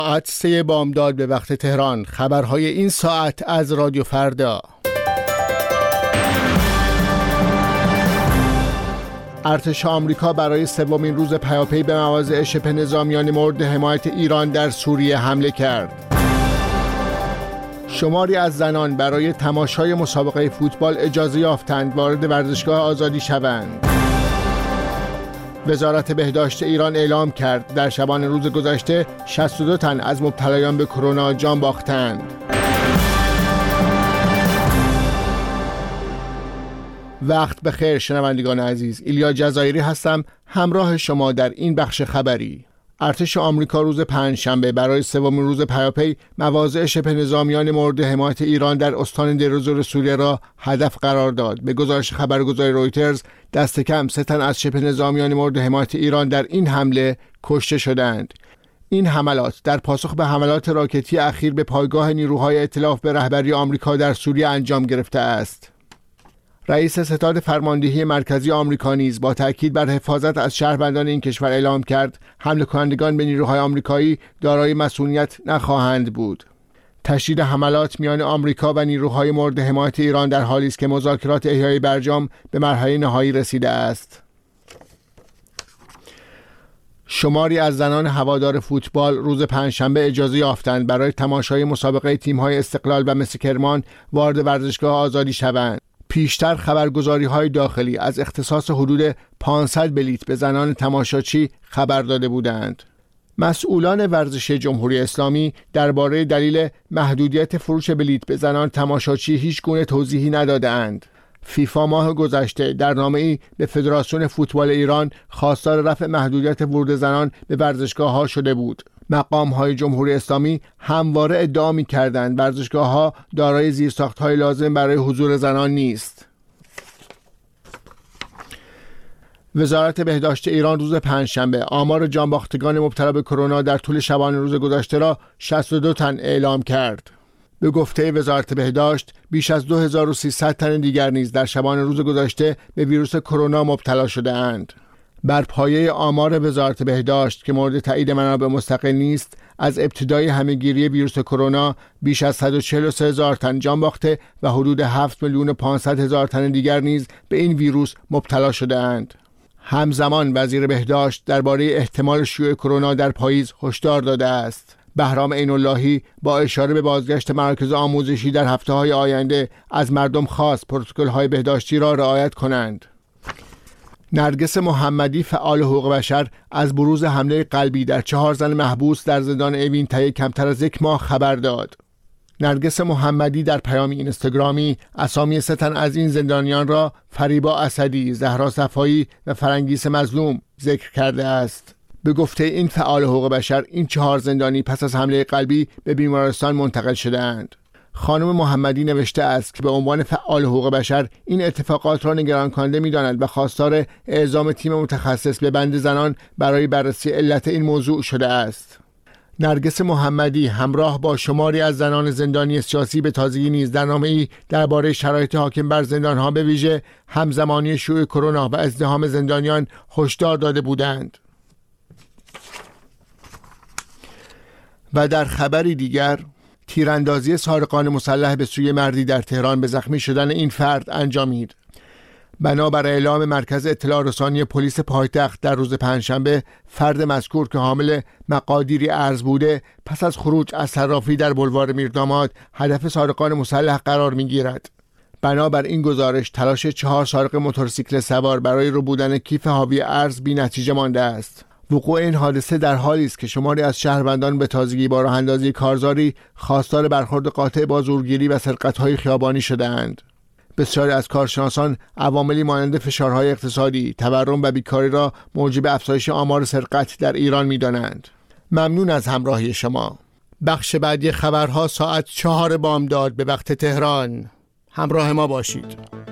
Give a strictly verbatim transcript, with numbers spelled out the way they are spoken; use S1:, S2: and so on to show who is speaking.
S1: ساعت سه بامداد به وقت تهران. خبرهای این ساعت از رادیو فردا. ارتش آمریکا برای سومین روز پیاپی به مواضع شبه نظامیان مورد حمایت ایران در سوریه حمله کرد. شماری از زنان برای تماشای مسابقه فوتبال اجازه یافتند وارد ورزشگاه آزادی شوند. وزارت بهداشت ایران اعلام کرد در شبان روز گذشته شصت و دو تن از مبتلایان به کرونا جان باختند. وقت بخیر شنوندگان عزیز، ایلیا جزایری هستم همراه شما در این بخش خبری. ارتش آمریکا روز پنجشنبه برای سومین روز پیاپی مواضع شبه نظامیان مورد حمایت ایران در استان دیرزور سوریه را هدف قرار داد. به گزارش خبرگزاری رویترز دست کم سه تن از شبه نظامیان مورد حمایت ایران در این حمله کشته شدند. این حملات در پاسخ به حملات راکتی اخیر به پایگاه نیروهای ائتلاف به رهبری آمریکا در سوریه انجام گرفته است. رئیس ستاد فرماندهی مرکزی آمریکا نیز با تأکید بر حفاظت از شهروندان این کشور اعلام کرد حمله کنندگان به نیروهای آمریکایی دارای مسئولیت نخواهند بود. تشدید حملات میان آمریکا و نیروهای مورد حمایت ایران در حالی است که مذاکرات احیای برجام به مرحله نهایی رسیده است. شماری از زنان هوادار فوتبال روز پنجشنبه اجازه یافتند برای تماشای مسابقه تیم‌های استقلال و مس کرمان وارد ورزشگاه آزادی شوند. پیشتر خبرگزاری‌های داخلی از اختصاص حدود پانصد بلیت به زنان تماشاچی خبر داده بودند. مسئولان ورزش جمهوری اسلامی درباره دلیل محدودیت فروش بلیت به زنان تماشاچی هیچ گونه توضیحی ندادند. فیفا ماه گذشته در نامه‌ای به فدراسیون فوتبال ایران خواستار رفع محدودیت ورود زنان به ورزشگاه‌ها شده بود. مقام‌های جمهوری اسلامی همواره ادعا می‌کردند ورزشگاه‌ها دارای زیرساخت‌های لازم برای حضور زنان نیست. وزارت بهداشت ایران روز پنجشنبه آمار جانباختگان مبتلا به کرونا در طول شبانه روز گذشته را شصت و دو تن اعلام کرد. به گفته وزارت بهداشت بیش از دو هزار و سیصد تن دیگر نیز در شبانه روز گذشته به ویروس کرونا مبتلا شده اند. بر پایه آمار وزارت بهداشت که مورد تایید منابع مستقل نیست، از ابتدای همهگیری ویروس کرونا بیش از صد و چهل و سه هزار تن جان باخته و حدود هفت میلیون و پانصد هزار تن دیگر نیز به این ویروس مبتلا شده اند. همزمان وزیر بهداشت درباره احتمال شیوع کرونا در پاییز هشدار داده است. بهرام عین‌اللهی با اشاره به بازگشت مراکز آموزشی در هفته‌های آینده از مردم خواست پروتکل‌های بهداشتی را رعایت کنند. نرگس محمدی فعال حقوق بشر از بروز حمله قلبی در چهار زن محبوس در زندان اوین طی کمتر از یک ماه خبر داد. نرگس محمدی در پیامی اینستاگرامی اسامی سه تن از این زندانیان را فریبا اسدی، زهرا صفایی و فرنگیس مظلوم ذکر کرده است. به گفته این فعال حقوق بشر این چهار زندانی پس از حمله قلبی به بیمارستان منتقل شده‌اند. خانم محمدی نوشته است که به عنوان فعال حقوق بشر این اتفاقات را نگران کننده می‌داند و خواستار اعزام تیم متخصص به بند زنان برای بررسی علت این موضوع شده است. نرگس محمدی همراه با شماری از زنان زندانی سیاسی به تازگی نیز در نامه‌ای درباره شرایط حاکم بر زندان‌ها به ویژه همزمانی شیوع کرونا و ازدحام زندانیان هشدار داده بودند. و در خبری دیگر، تیراندازی سارقان مسلح به سوی مردی در تهران به زخمی شدن این فرد انجامید. بنابر اعلام مرکز اطلاع رسانی پلیس پایتخت در روز پنجشنبه، فرد مذکور که حامل مقادیری ارز بوده پس از خروج از صرافی در بلوار میرداماد هدف سارقان مسلح قرار می‌گیرد. بنابر این گزارش تلاش چهار سارق موتورسیکل سوار برای ربودن کیف حاوی ارز بی‌نتیجه مانده است. وقوع این حادثه در حالی است که شماری از شهروندان به تازگی با راه‌اندازی کارزاری خواستار برخورد قاطع با زورگیری و سرقت‌های خیابانی شده‌اند. بسیاری از کارشناسان عواملی مانند فشارهای اقتصادی، تورم و بیکاری را موجب افزایش آمار سرقت در ایران می‌دانند. ممنون از همراهی شما. بخش بعدی خبرها ساعت چهار بامداد به وقت تهران. همراه ما باشید.